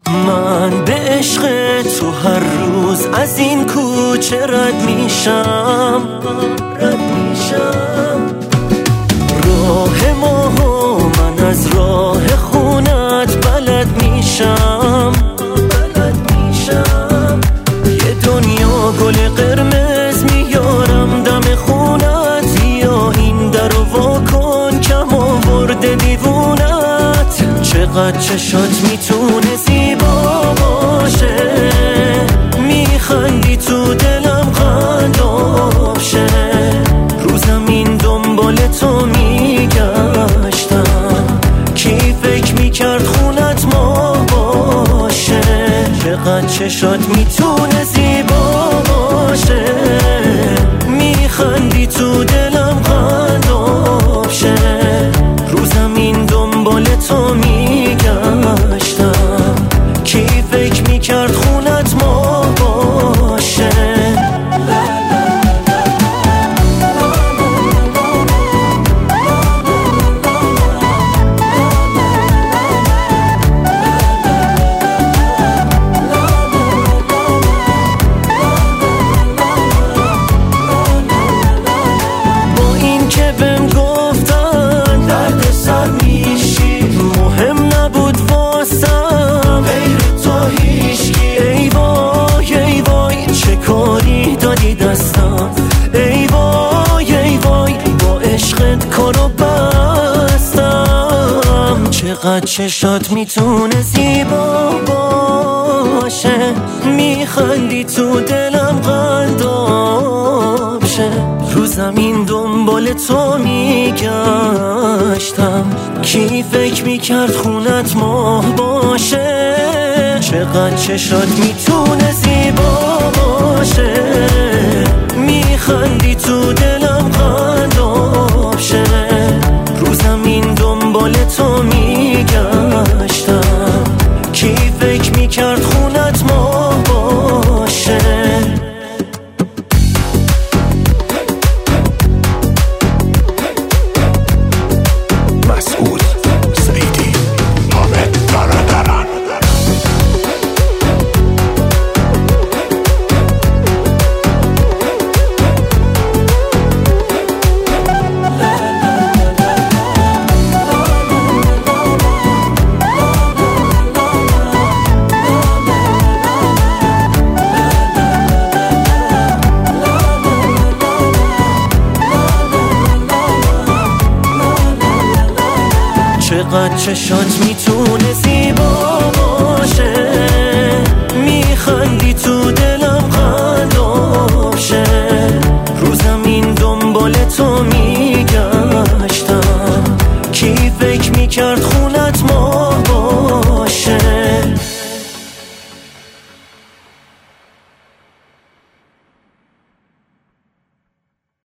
من به عشق تو هر روز از این کوچه رد میشم راه ما و من از راه خونت بلد میشم یه دنیا گل قرمز میارم دم خونت، یا این در رو واکن کم آورده دیوونت. چقدر چشات میتونه زیبا باشه، میخندی تو دلم قلاب شه. رو زمین دنبال تو میگشتم، کی فکر میکرد خونت ما باشه. چقدر چشات میتونه زیبا باشه، میخندی تو دلم قلاب شه. رو زمین دنبال تو میگشتم، کی فکر میکرد خونت ما باشه. ای وای ای وای با عشقت کارو بستم. چقدر چشات میتونه زیبا باشه، میخندی تو دلم قلاب شه. رو زمین دنبال تو میگشتم، کی فکر میکرد خونت ماه باشه. چقدر چشات میتونه زیبا باشه، میخندی تو دلم قلاب شه. رو زمین دنبال تو میگشتم، کی فکر میکرد خونت ما باشه. مسعود سعیدی، حامد برادران. چقدر چشات میتونه زیبا باشه، میخندی تو دلم قلاب شه. رو زمین دنبال تو